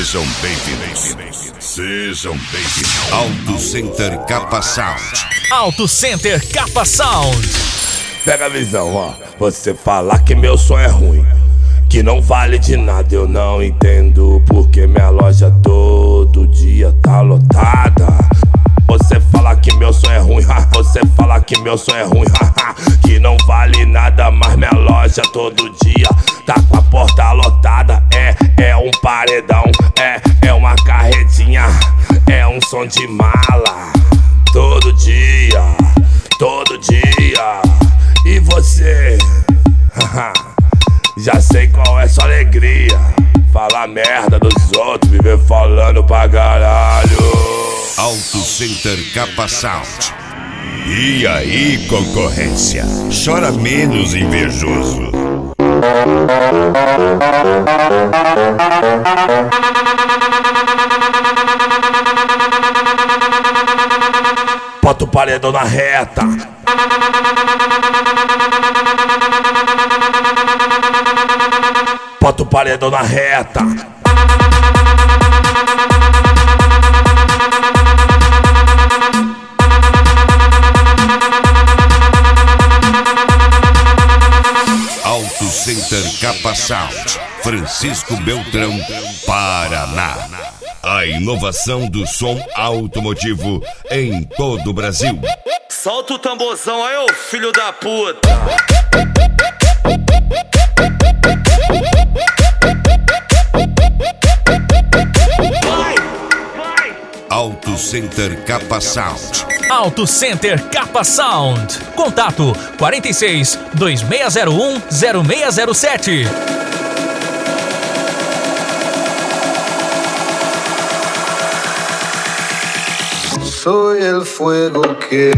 Sejam bem-vindos. Sejam bem-vindos. Auto Center Capa Sound. Auto Center Capa Sound. Pega a visão, ó. Você falar que meu som é ruim, que não vale de nada, eu não entendo, porque minha loja todo dia tá lotada. Você fala que meu som é ruim, você fala que meu som é ruim, que não vale nada, mas minha loja todo dia tá com a porta lotada. É um paredão, é uma carretinha, é um som de mala, todo dia, todo dia. E você? Já sei qual é sua alegria, falar merda dos outros, viver falando pra caralho. Auto Center Capa Sound. E aí, concorrência? Chora menos, invejoso. Bota o paredão na reta. Bota o paredão na reta. Auto Center Capa Sound, Francisco Beltrão, Paraná. A inovação do som automotivo em todo o Brasil. Solta o tamborzão aí, ô filho da puta. Auto Center Capa Sound. Auto Center Capa Sound. Contato 46 2601 0607. Soy el fuego que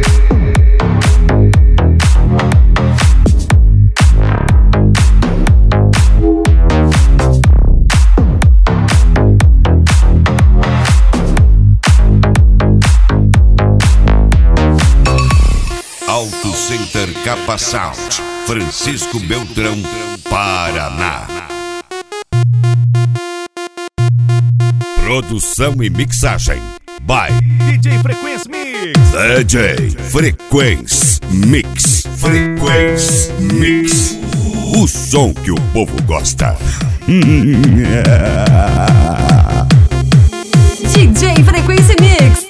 Auto Center Capa Sound, Francisco Beltrão, Paraná. Produção e mixagem by DJ Frequência Mix. DJ Frequência Mix. Frequência Mix. O som que o povo gosta. DJ Frequência Mix.